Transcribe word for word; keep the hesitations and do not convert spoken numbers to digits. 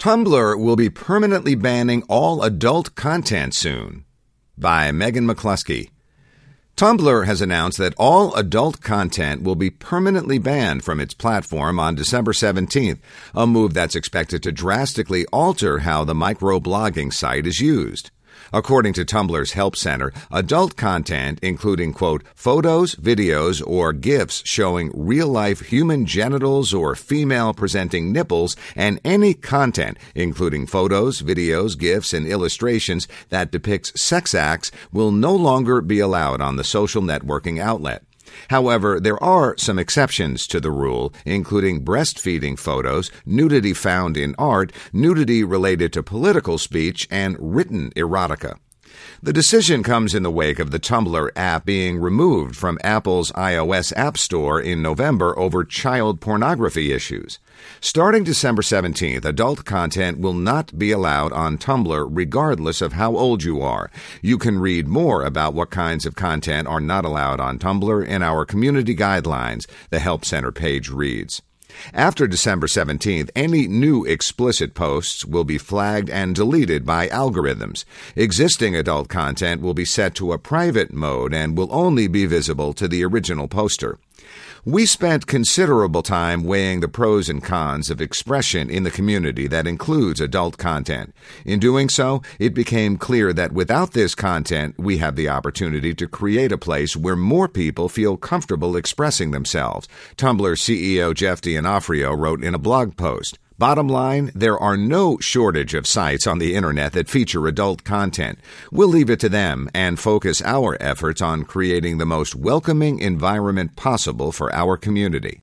Tumblr will be permanently banning all adult content soon. By Megan McCluskey. Tumblr has announced that all adult content will be permanently banned from its platform on December seventeenth, a move that's expected to drastically alter how the microblogging site is used. According to Tumblr's Help Center, adult content, including, quote, photos, videos, or GIFs showing real-life human genitals or female-presenting nipples, and any content, including photos, videos, GIFs, and illustrations that depicts sex acts, will no longer be allowed on the social networking outlet. However, there are some exceptions to the rule, including breastfeeding photos, nudity found in art, nudity related to political speech, and written erotica. The decision comes in the wake of the Tumblr app being removed from Apple's iOS App Store in November over child pornography issues. Starting December seventeenth, adult content will not be allowed on Tumblr regardless of how old you are. You can read more about what kinds of content are not allowed on Tumblr in our community guidelines, the Help Center page reads. After December seventeenth, any new explicit posts will be flagged and deleted by algorithms. Existing adult content will be set to a private mode and will only be visible to the original poster. We spent considerable time weighing the pros and cons of expression in the community that includes adult content. In doing so, it became clear that without this content, we have the opportunity to create a place where more people feel comfortable expressing themselves, Tumblr C E O Jeff D'Onofrio wrote in a blog post. Bottom line, there are no shortage of sites on the internet that feature adult content. We'll leave it to them and focus our efforts on creating the most welcoming environment possible for our community.